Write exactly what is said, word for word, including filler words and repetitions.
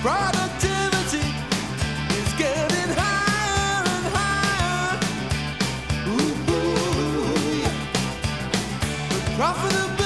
productivity is getting higher and higher. Ooh, ooh, yeah. The profitability